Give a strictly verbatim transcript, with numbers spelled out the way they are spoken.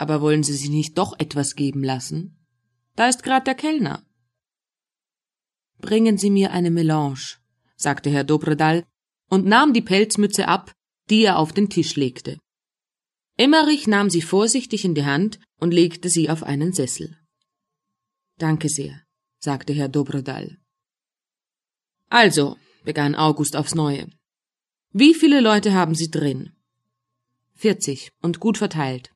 Aber wollen Sie sich nicht doch etwas geben lassen? Da ist grad der Kellner. Bringen Sie mir eine Melange, sagte Herr Dobredal und nahm die Pelzmütze ab, die er auf den Tisch legte. Emmerich nahm sie vorsichtig in die Hand und legte sie auf einen Sessel. Danke sehr, sagte Herr Dobredal. Also, begann August aufs Neue. Wie viele Leute haben Sie drin? Vierzig und gut verteilt.